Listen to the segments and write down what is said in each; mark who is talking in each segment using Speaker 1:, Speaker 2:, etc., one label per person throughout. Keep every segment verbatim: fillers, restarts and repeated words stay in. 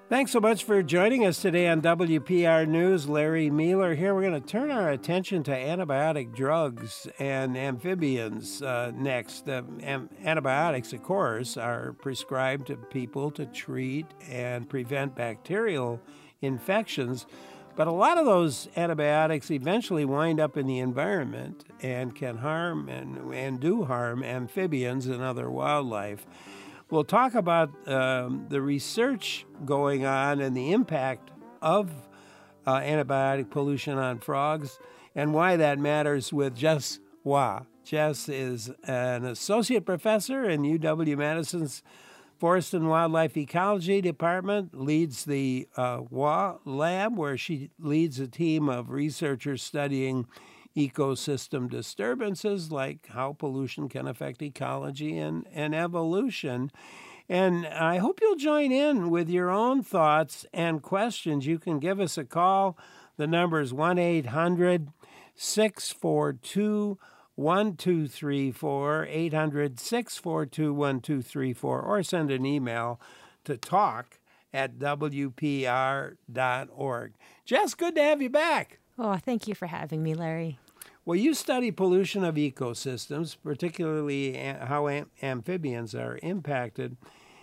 Speaker 1: Thanks so much for joining us today on W P R News. Larry Mueller here. We're going to turn our attention to antibiotic drugs and amphibians uh, next. Uh, am- antibiotics, of course, are prescribed to people to treat and prevent bacterial infections. But a lot of those antibiotics eventually wind up in the environment and can harm and, and do harm amphibians and other wildlife. We'll talk about um, the research going on and the impact of uh, antibiotic pollution on frogs and why that matters with Jess Waugh. Jess is an associate professor in U W-Madison's Forest and Wildlife Ecology Department, leads the uh, Waugh Lab, where she leads a team of researchers studying ecosystem disturbances, like how pollution can affect ecology and, and evolution. And I hope you'll join in with your own thoughts and questions. You can give us a call. The number is one eight hundred six four two one two three four, eight hundred six four two one two three four, or send an email to talk at w p r dot org. Jess, good to have you back.
Speaker 2: Oh, thank you for having me, Larry.
Speaker 1: Well, you study pollution of ecosystems, particularly how am- amphibians are impacted.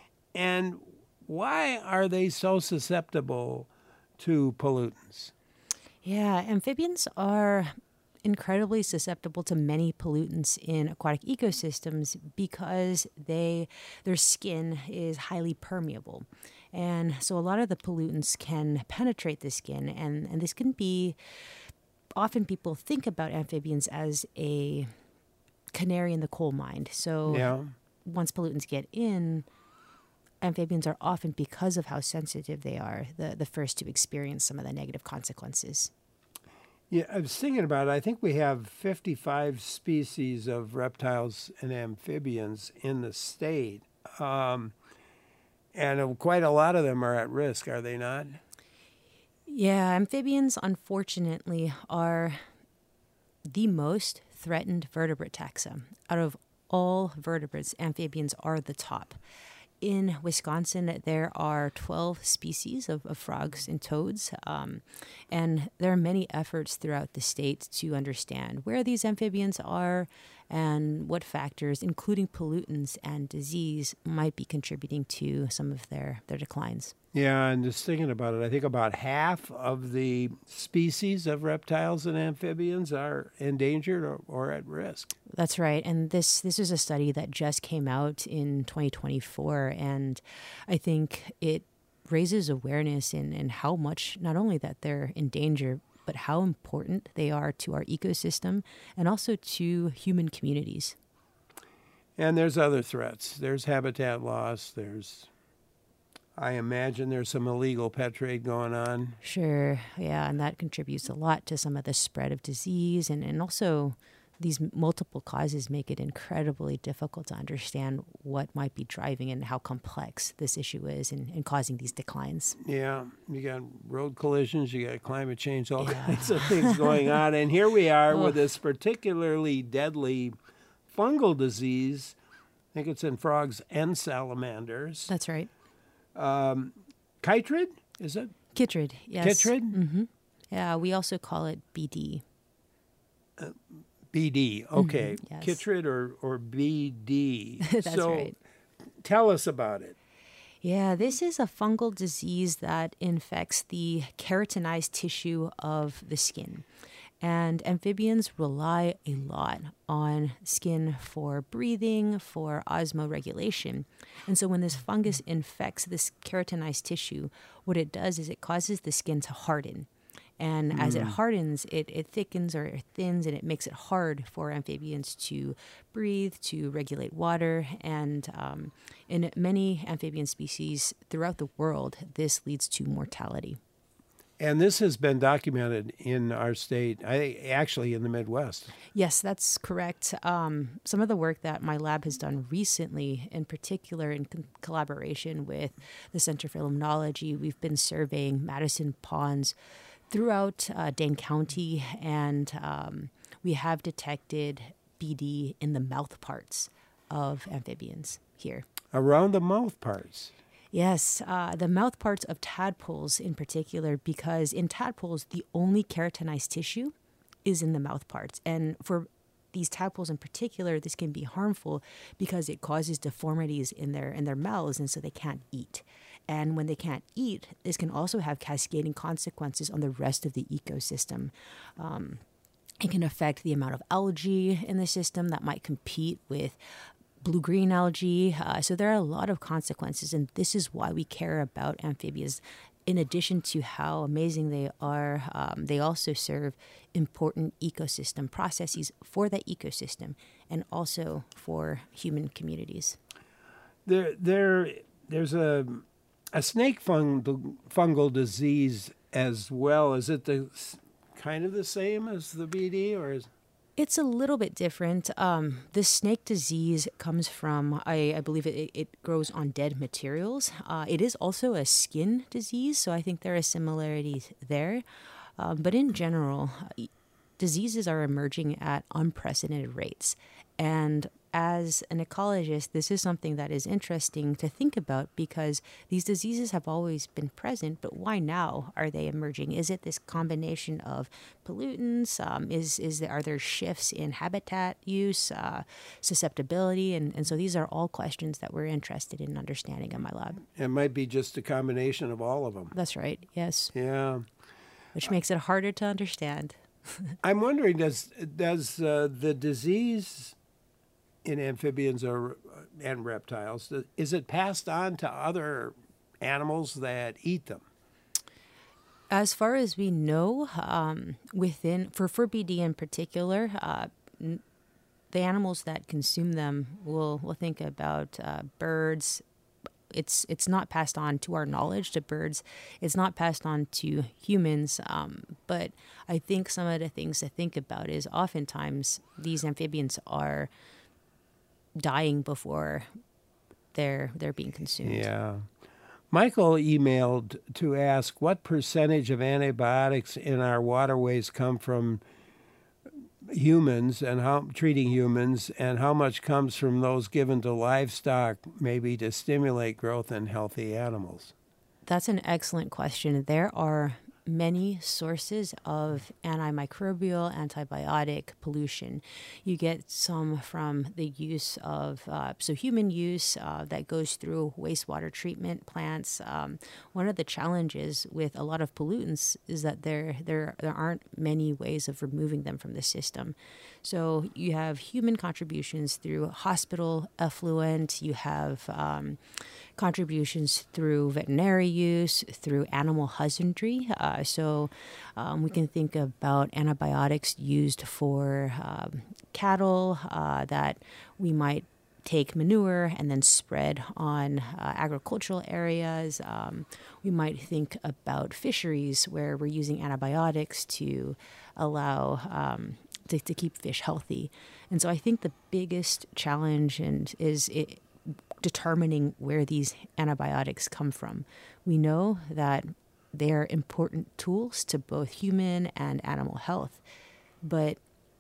Speaker 1: And why are they so susceptible to pollutants?
Speaker 2: Yeah, amphibians are incredibly susceptible to many pollutants in aquatic ecosystems because they their skin is highly permeable. And so a lot of the pollutants can penetrate the skin, and, and this can be often people think about amphibians as a canary in the coal mine. So
Speaker 1: yeah.
Speaker 2: once pollutants get in, amphibians are often, because of how sensitive they are, the, the first to experience some of the negative consequences.
Speaker 1: Yeah, I was thinking about it. I think we have fifty-five species of reptiles and amphibians in the state. Um, and quite a lot of them are at risk, are they not?
Speaker 2: Yeah, amphibians, unfortunately, are the most threatened vertebrate taxa. Out of all vertebrates, amphibians are the top. In Wisconsin, there are twelve species of, of frogs and toads, um, and there are many efforts throughout the state to understand where these amphibians are and what factors, including pollutants and disease, might be contributing to some of their, their declines.
Speaker 1: Yeah, and just thinking about it, I think about half of the species of reptiles and amphibians are endangered or, or at risk.
Speaker 2: That's right. And this this is a study that just came out in twenty twenty-four. And I think it raises awareness in, in how much, not only that they're in danger, but how important they are to our ecosystem and also to human communities.
Speaker 1: And there's other threats. There's habitat loss. There's, I imagine there's some illegal pet trade going on.
Speaker 2: Sure. Yeah. And that contributes a lot to some of the spread of disease. And, and also these multiple causes make it incredibly difficult to understand what might be driving and how complex this issue is and, and causing these declines.
Speaker 1: Yeah. You got road collisions, you got climate change, all
Speaker 2: Yeah.
Speaker 1: kinds of things going on. And here we are with this particularly deadly fungal disease. I think it's in frogs and salamanders.
Speaker 2: That's right.
Speaker 1: Um, chytrid, is it?
Speaker 2: Chytrid, yes.
Speaker 1: Chytrid?
Speaker 2: Mm-hmm. Yeah, we also call it B D.
Speaker 1: Uh, B D, okay.
Speaker 2: Mm-hmm, yes.
Speaker 1: Chytrid or, or B D.
Speaker 2: That's
Speaker 1: so
Speaker 2: right.
Speaker 1: Tell us about it.
Speaker 2: Yeah, this is a fungal disease that infects the keratinized tissue of the skin. And amphibians rely a lot on skin for breathing, for osmoregulation. And so when this fungus infects this keratinized tissue, what it does is it causes the skin to harden. And as it hardens, it, it thickens or it thins, and it makes it hard for amphibians to breathe, to regulate water. And um, in many amphibian species throughout the world, this leads to mortality.
Speaker 1: And this has been documented in our state, I, actually in the Midwest.
Speaker 2: Yes, that's correct. Um, some of the work that my lab has done recently, in particular in co- collaboration with the Center for Limnology, we've been surveying Madison ponds throughout uh, Dane County, and um, we have detected B D in the mouth parts of amphibians here.
Speaker 1: Around the mouth parts?
Speaker 2: Yes, uh, the mouth parts of tadpoles in particular, because in tadpoles, the only keratinized tissue is in the mouth parts. And for these tadpoles in particular, this can be harmful because it causes deformities in their in their mouths, and so they can't eat. And when they can't eat, this can also have cascading consequences on the rest of the ecosystem. Um, it can affect the amount of algae in the system that might compete with blue-green algae. Uh, so there are a lot of consequences, and this is why we care about amphibians. In addition to how amazing they are, um, they also serve important ecosystem processes for that ecosystem and also for human communities.
Speaker 1: There, there, there's a a snake fungal, fungal disease as well. Is it the kind of the same as the B D, or is?
Speaker 2: It's a little bit different. Um, the snake disease comes from, I, I believe it, it grows on dead materials. Uh, it is also a skin disease, so I think there are similarities there. Um, but in general, diseases are emerging at unprecedented rates. And as an ecologist, this is something that is interesting to think about because these diseases have always been present, but why now are they emerging? Is it this combination of pollutants? Um, is is there, are there shifts in habitat use, uh, susceptibility? And, and so these are all questions that we're interested in understanding in my lab.
Speaker 1: It might be just a combination of all of them.
Speaker 2: That's right, yes.
Speaker 1: Yeah.
Speaker 2: Which makes it harder to understand.
Speaker 1: I'm wondering, does, does uh, the disease in amphibians or and reptiles, is it passed on to other animals that eat them?
Speaker 2: As far as we know, um, within for, for B D in particular, uh, n- the animals that consume them will will think about uh, birds. It's it's not passed on to our knowledge to birds. It's not passed on to humans. Um, but I think some of the things to think about is oftentimes these amphibians are dying before they're they're being consumed.
Speaker 1: Yeah. Michael emailed to ask what percentage of antibiotics in our waterways come from humans and how treating humans, and how much comes from those given to livestock, maybe to stimulate growth in healthy animals.
Speaker 2: That's an excellent question. There are many sources of antimicrobial, antibiotic pollution. You get some from the use of, uh, so human use uh, that goes through wastewater treatment plants. Um, one of the challenges with a lot of pollutants is that there, there, there aren't many ways of removing them from the system. So you have human contributions through hospital effluent, you have um, contributions through veterinary use, through animal husbandry. Uh, so um, we can think about antibiotics used for um, cattle uh, that we might take manure and then spread on uh, agricultural areas. Um, we might think about fisheries where we're using antibiotics to allow um, to, to keep fish healthy. And so I think the biggest challenge and is it, determining where these antibiotics come from. We know that they're important tools to both human and animal health, but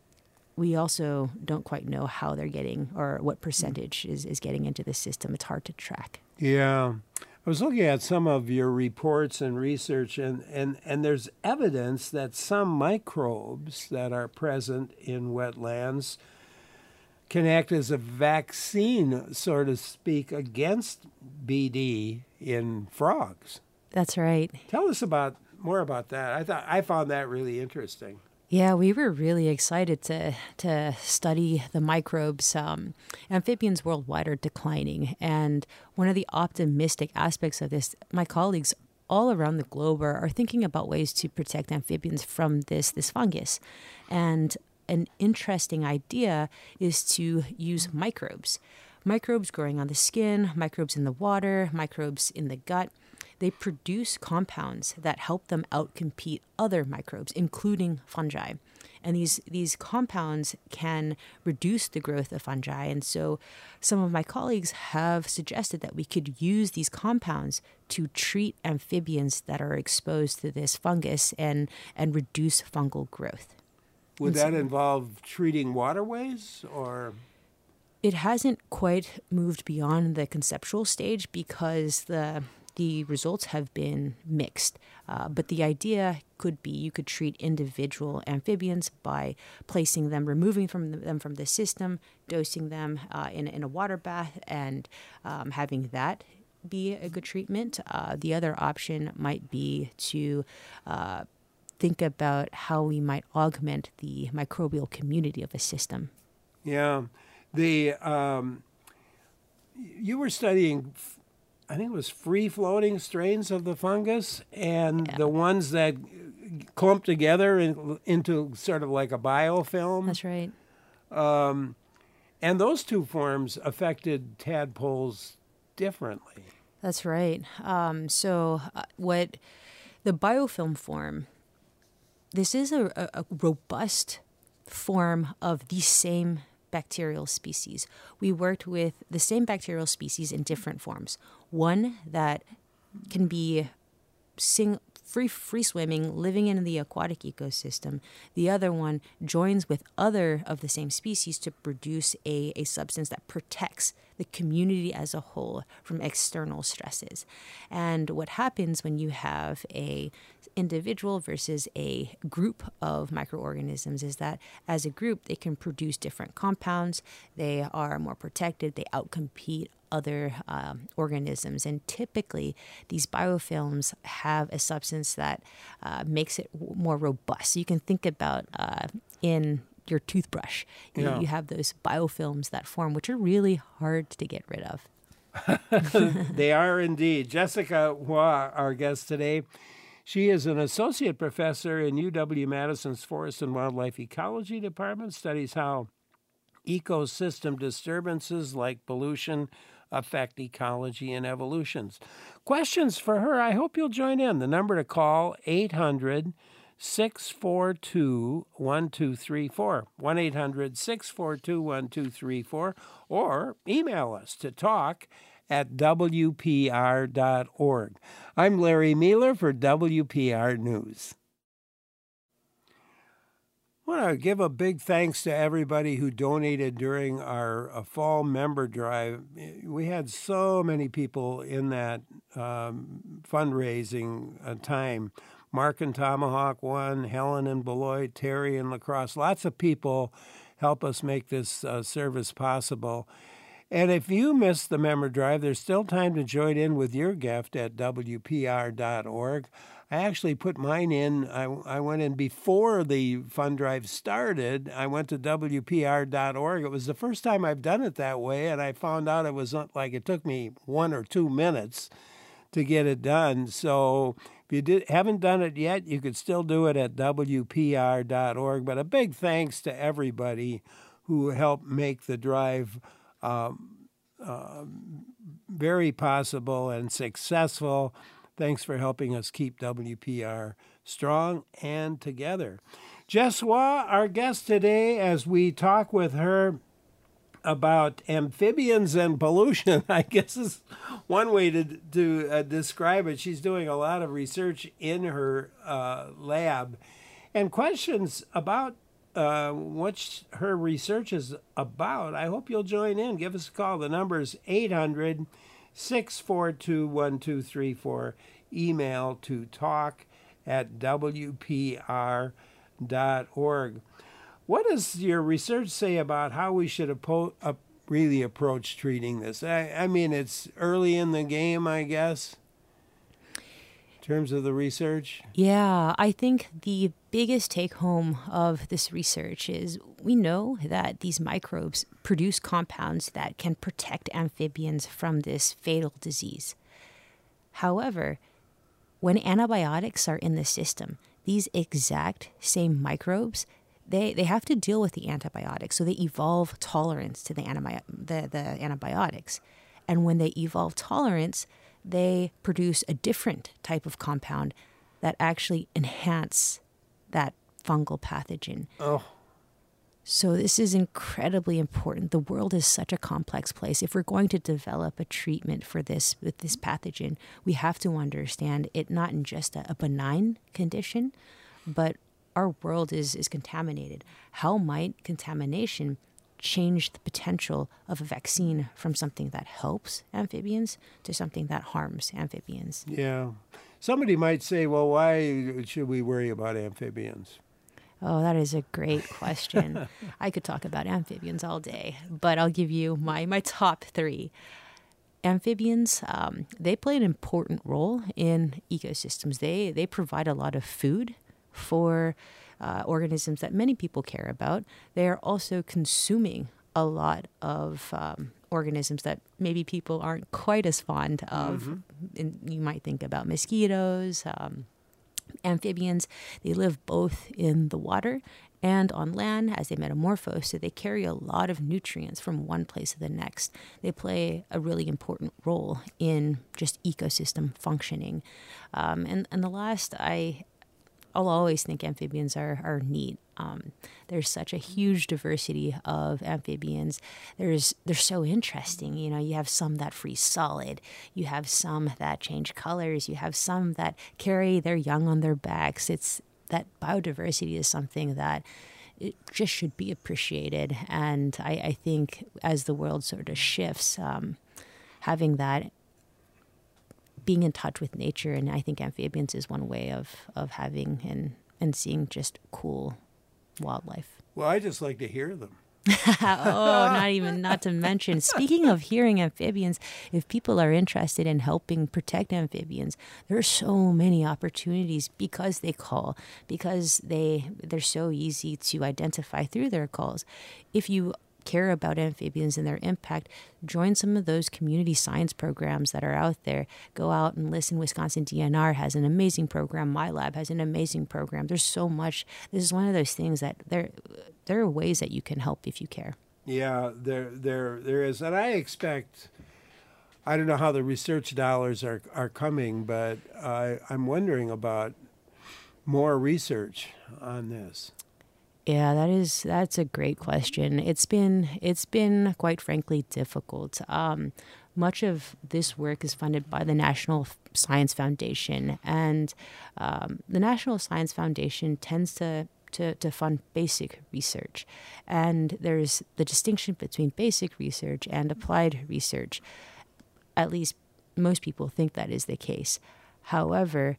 Speaker 2: we also don't quite know how they're getting or what percentage is, is getting into the system. It's hard to track.
Speaker 1: Yeah. I was looking at some of your reports and research, and, and, and there's evidence that some microbes that are present in wetlands can act as a vaccine, so to speak, against B D in frogs.
Speaker 2: That's right.
Speaker 1: Tell us about more about that. I thought I found that really interesting.
Speaker 2: Yeah, we were really excited to to study the microbes. Um, amphibians worldwide are declining, and one of the optimistic aspects of this, my colleagues all around the globe are, are thinking about ways to protect amphibians from this this fungus. And an interesting idea is to use microbes. Microbes growing on the skin, microbes in the water, microbes in the gut. They produce compounds that help them outcompete other microbes, including fungi. And these, these compounds can reduce the growth of fungi. And so some of my colleagues have suggested that we could use these compounds to treat amphibians that are exposed to this fungus and, and reduce fungal growth.
Speaker 1: Would that involve treating waterways or?
Speaker 2: It hasn't quite moved beyond the conceptual stage because the the results have been mixed. Uh, but the idea could be you could treat individual amphibians by placing them, removing from the, them from the system, dosing them uh, in, in a water bath, and um, having that be a good treatment. Uh, the other option might be to uh, think about how we might augment the microbial community of a system.
Speaker 1: Yeah. The um, you were studying, I think it was free-floating strains of the fungus, and
Speaker 2: Yeah.
Speaker 1: the ones that clump together in, into sort of like a biofilm.
Speaker 2: That's right.
Speaker 1: Um, and those two forms affected tadpoles differently.
Speaker 2: That's right. Um, so uh, what the biofilm form, this is a, a, a robust form of the same bacterial species. We worked with the same bacterial species in different forms. One that can be sing, free free swimming, living in the aquatic ecosystem. The other one joins with other of the same species to produce a, a substance that protects the community as a whole from external stresses. And what happens when you have a individual versus a group of microorganisms is that as a group, they can produce different compounds. They are more protected. They outcompete other um, organisms. And typically, these biofilms have a substance that uh, makes it w- more robust. So you can think about uh, in your toothbrush, you,
Speaker 1: Yeah.
Speaker 2: you have those biofilms that form, which are really hard to get rid of.
Speaker 1: They are indeed. Jessica Hua, our guest today, she is an associate professor in U W-Madison's Forest and Wildlife Ecology Department, studies how ecosystem disturbances like pollution affect ecology and evolutions. Questions for her, I hope you'll join in. The number to call, eight hundred, six four two, one two three four, one eight hundred, six four two, one two three four, or email us to talk at W P R dot org. I'm Larry Mealer for W P R News. I want to give a big thanks to everybody who donated during our uh, fall member drive. We had so many people in that um, fundraising uh, time. Mark and Tomahawk won, Helen and Beloit, Terry and La Crosse. Lots of people help us make this uh, service possible. And if you missed the member drive, there's still time to join in with your gift at W P R dot org. I actually put mine in. I, I went in before the fund drive started. I went to W P R dot org. It was the first time I've done it that way, and I found out it was like it took me one or two minutes to get it done. So if you did, haven't done it yet, you could still do it at W P R dot org. But a big thanks to everybody who helped make the drive um, uh, very possible and successful. Thanks for helping us keep W P R strong and together. Jess Hua, our guest today, as we talk with her about amphibians and pollution, I guess is one way to, to uh, describe it. She's doing a lot of research in her uh, lab, and questions about uh, what sh- her research is about. I hope you'll join in. Give us a call. The number is eight hundred, six four two, one two three four. Email to talk at W P R dot org. What does your research say about how we should appo- uh, really approach treating this? I, I mean, it's early in the game, I guess, in terms of the research.
Speaker 2: Yeah, I think the biggest take home of this research is we know that these microbes produce compounds that can protect amphibians from this fatal disease. However, when antibiotics are in the system, these exact same microbes, they, they have to deal with the antibiotics. So they evolve tolerance to the, antibi- the, the antibiotics. And when they evolve tolerance, they produce a different type of compound that actually enhance that fungal pathogen.
Speaker 1: Oh.
Speaker 2: So this is incredibly important. The world is such a complex place. If we're going to develop a treatment for this with this pathogen, we have to understand it not in just a, a benign condition, but our world is, is contaminated. How might contamination change the potential of a vaccine from something that helps amphibians to something that harms amphibians.
Speaker 1: Yeah. Somebody might say, well, why should we worry about amphibians?
Speaker 2: Oh, that is a great question. I could talk about amphibians all day, but I'll give you my, my top three. Amphibians, um, they play an important role in ecosystems. They, they provide a lot of food for uh, organisms that many people care about. They are also consuming a lot of um, organisms that maybe people aren't quite as fond of. Mm-hmm. And you might think about mosquitoes, um, amphibians. They live both in the water and on land as they metamorphose, so they carry a lot of nutrients from one place to the next. They play a really important role in just ecosystem functioning. Um, and, and the last, I, I'll always think amphibians are, are neat. Um, there's such a huge diversity of amphibians. There's they're so interesting. You know, you have some that freeze solid. You have some that change colors. You have some that carry their young on their backs. It's that biodiversity is something that it just should be appreciated. And I, I think as the world sort of shifts, um, having that, being in touch with nature, and I think amphibians is one way of, of having and, and seeing just cool wildlife.
Speaker 1: Well, I just like to hear them.
Speaker 2: Oh, not even, not to mention, speaking of hearing amphibians, if people are interested in helping protect amphibians, there are so many opportunities because they call, because they, they're so easy to identify through their calls. If you care about amphibians and their impact, join some of those community science programs that are out there. Go out and listen. Wisconsin D N R has an amazing program. My Lab has an amazing program. There's so much. This is one of those things that there, there are ways that you can help if you care.
Speaker 1: Yeah, there, there, there is, and I expect. I don't know how the research dollars are are coming, but I, I'm wondering about more research on this.
Speaker 2: Yeah, that is that's a great question. It's been it's been quite frankly difficult. Um, much of this work is funded by the National Science Foundation, and um, the National Science Foundation tends to, to to fund basic research, and there's the distinction between basic research and applied research. At least most people think that is the case. However,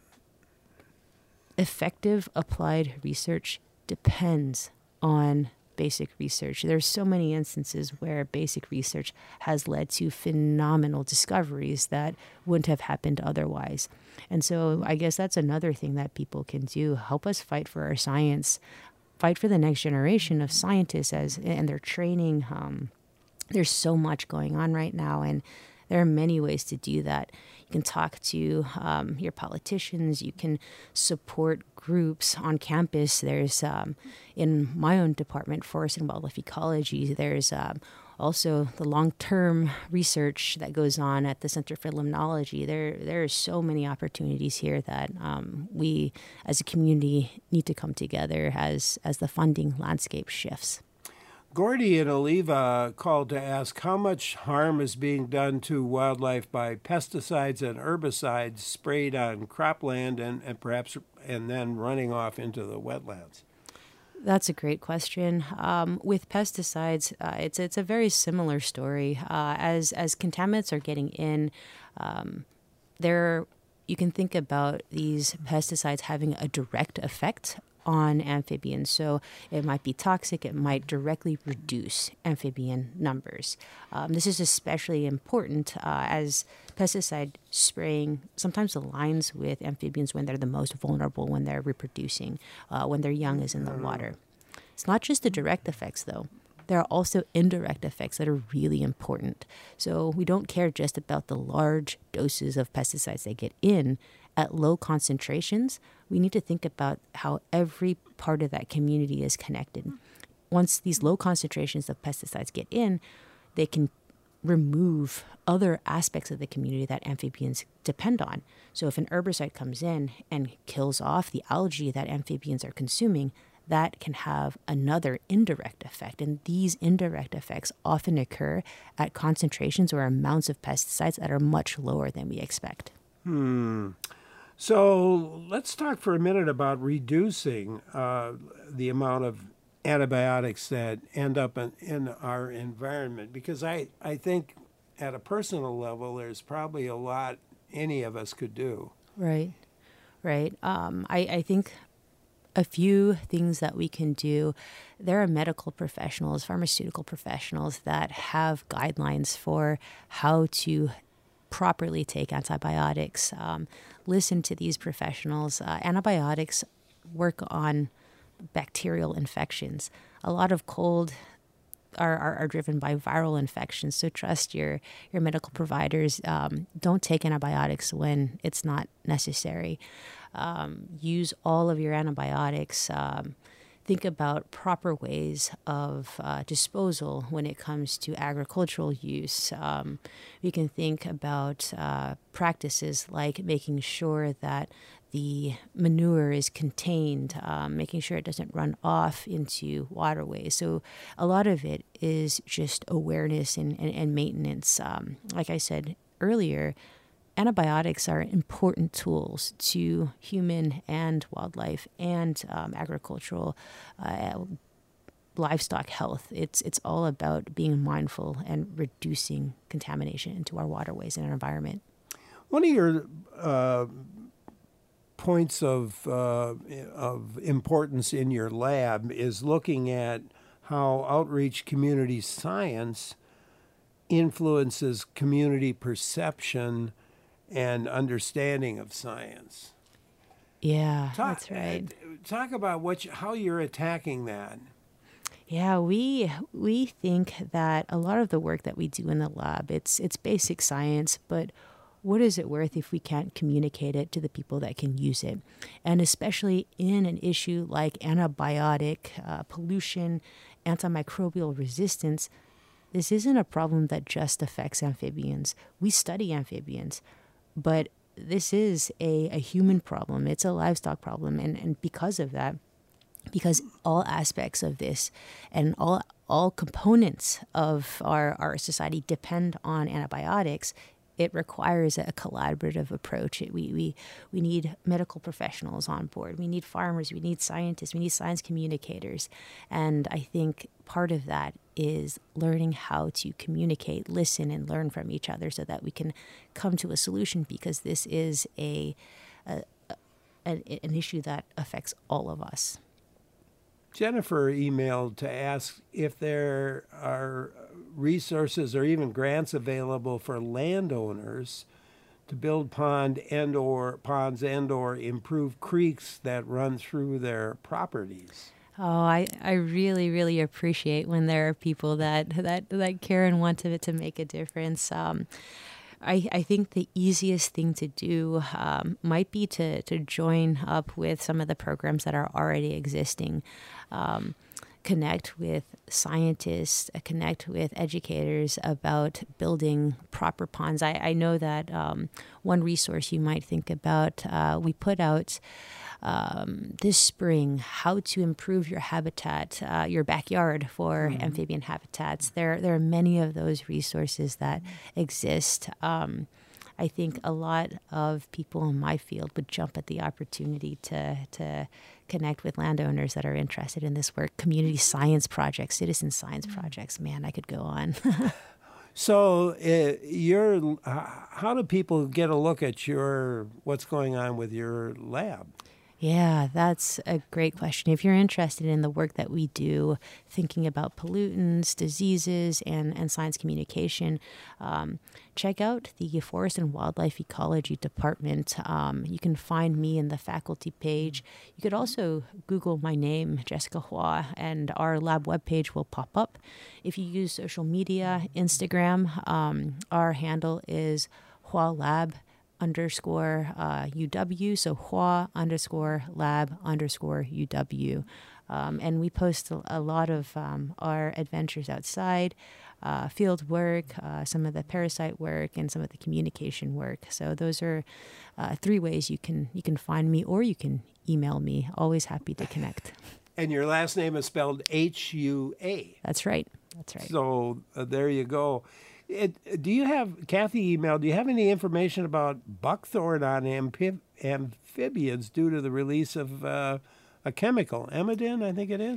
Speaker 2: effective applied research depends on basic research. There's so many instances where basic research has led to phenomenal discoveries that wouldn't have happened otherwise. And so I guess that's another thing that people can do. Help us fight for our science, fight for the next generation of scientists as and their training. Um, there's so much going on right now, and there are many ways to do that. You can talk to um, your politicians. You can support groups on campus. There's, um, in my own department, Forest and Wildlife Ecology, there's um, also the long-term research that goes on at the Center for Limnology. There, there are so many opportunities here that um, we, as a community, need to come together as, as the funding landscape shifts.
Speaker 1: Gordy and Oliva called to ask how much harm is being done to wildlife by pesticides and herbicides sprayed on cropland and, and perhaps and then running off into the wetlands.
Speaker 2: That's a great question. Um, with pesticides, uh, it's it's a very similar story. Uh, as as contaminants are getting in, um, there you can think about these pesticides having a direct effect on amphibians. So it might be toxic. It might directly reduce amphibian numbers. Um, this is especially important uh, as pesticide spraying sometimes aligns with amphibians when they're the most vulnerable, when they're reproducing, uh, when their young is in the water. It's not just the direct effects, though. There are also indirect effects that are really important. So we don't care just about the large doses of pesticides they get in. At low concentrations, we need to think about how every part of that community is connected. Once these low concentrations of pesticides get in, they can remove other aspects of the community that amphibians depend on. So if an herbicide comes in and kills off the algae that amphibians are consuming, that can have another indirect effect. And these indirect effects often occur at concentrations or amounts of pesticides that are much lower than we expect.
Speaker 1: Hmm. So let's talk for a minute about reducing uh, the amount of antibiotics that end up in, in our environment? Because I, I think at a personal level, there's probably a lot any of us could do.
Speaker 2: Right, right. Um, I, I think a few things that we can do. There are medical professionals, pharmaceutical professionals that have guidelines for how to properly take antibiotics. Um, listen to these professionals. Uh, antibiotics work on bacterial infections. A lot of cold are, are, are driven by viral infections, so trust your, your medical providers. Um, don't take antibiotics when it's not necessary. Um, use all of your antibiotics. Um, think about proper ways of uh, disposal when it comes to agricultural use. Um, we can think about uh, practices like making sure that the manure is contained, um, making sure it doesn't run off into waterways. So a lot of it is just awareness and, and, and maintenance. Um, like I said earlier, antibiotics are important tools to human and wildlife and um, agricultural uh, livestock health. It's it's all about being mindful and reducing contamination into our waterways and our environment.
Speaker 1: One of your uh, points of uh, of importance in your lab is looking at how outreach community science influences community perception and understanding of science.
Speaker 2: Yeah,
Speaker 1: talk,
Speaker 2: that's right.
Speaker 1: Talk about what you, how you're attacking that.
Speaker 2: Yeah, we we think that a lot of the work that we do in the lab, it's it's basic science, but what is it worth if we can't communicate it to the people that can use it? And especially in an issue like antibiotic uh, pollution, antimicrobial resistance, this isn't a problem that just affects amphibians. We study amphibians, but this is a, a human problem. It's a livestock problem. And, and because of that, because all aspects of this and all all components of our, our society depend on antibiotics, it requires a collaborative approach. It, we, we, we need medical professionals on board. We need farmers. We need scientists. We need science communicators. And I think part of that is learning how to communicate, listen, and learn from each other so that we can come to a solution, because this is a, a, a an issue that affects all of us.
Speaker 1: Jennifer emailed to ask if there are resources or even grants available for landowners to build pond and or ponds and or improve creeks that run through their properties.
Speaker 2: Oh, I, I really, really appreciate when there are people that, that, that care and want to, to make a difference. Um, I, I think the easiest thing to do um, might be to, to join up with some of the programs that are already existing. Um, connect with scientists, uh, connect with educators about building proper ponds. I, I know that um, one resource you might think about, uh, we put out um, this spring, how to improve your habitat, uh, your backyard for mm-hmm. amphibian habitats. There, there are many of those resources that exist. Um, I think a lot of people in my field would jump at the opportunity to to connect with landowners that are interested in this work. Community science projects, citizen science projects. Man, I could go on.
Speaker 1: So, uh, your uh, how do people get a look at your what's going on with your lab?
Speaker 2: Yeah, that's a great question. If you're interested in the work that we do, thinking about pollutants, diseases, and, and science communication, um, check out the Forest and Wildlife Ecology Department. Um, you can find me in the faculty page. You could also Google my name, Jessica Hua, and our lab webpage will pop up. If you use social media, Instagram, um, our handle is Hua Lab underscore uh, U W, so Hua underscore lab underscore U W. Um, and we post a, a lot of um, our adventures outside, uh, field work, uh, some of the parasite work, and some of the communication work. So those are uh, three ways you can you can find me, or you can email me. Always happy to connect.
Speaker 1: And your last name is spelled H U A.
Speaker 2: That's right. That's right.
Speaker 1: So uh, there you go. It, do you have, Kathy emailed, do you have any information about buckthorn on amphi- amphibians due to the release of uh, a chemical, Emidin, I think it is?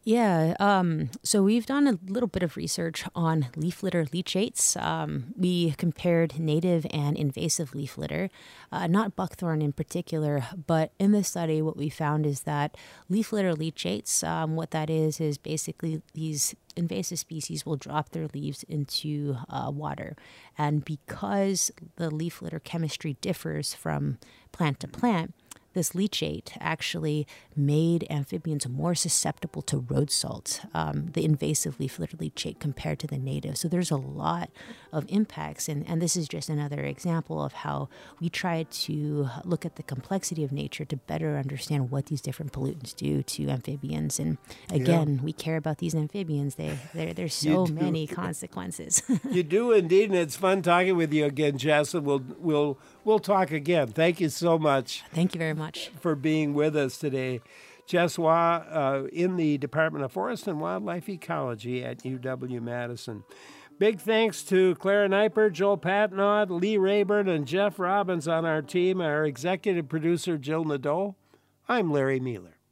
Speaker 2: Yeah, um, so we've done a little bit of research on leaf litter leachates. Um, we compared native and invasive leaf litter, uh, not buckthorn in particular, but in the study, what we found is that leaf litter leachates, um, what that is, is basically these invasive species will drop their leaves into uh, water. And because the leaf litter chemistry differs from plant to plant, this leachate actually made amphibians more susceptible to road salt, um, the invasive leaf litter leachate compared to the native. So there's a lot of impacts, and, and this is just another example of how we try to look at the complexity of nature to better understand what these different pollutants do to amphibians. And again, yeah. we care about these amphibians. They, there's so many consequences.
Speaker 1: You do indeed, and it's fun talking with you again, Jess, and we'll, we'll, we'll talk again. Thank you so much.
Speaker 2: Thank you very much
Speaker 1: for being with us today. Jess Waugh uh, in the Department of Forest and Wildlife Ecology at U W-Madison. Big thanks to Clara Neipert, Joel Patnaud, Lee Rayburn, and Jeff Robbins on our team, our executive producer, Jill Nadeau. I'm Larry Mueller.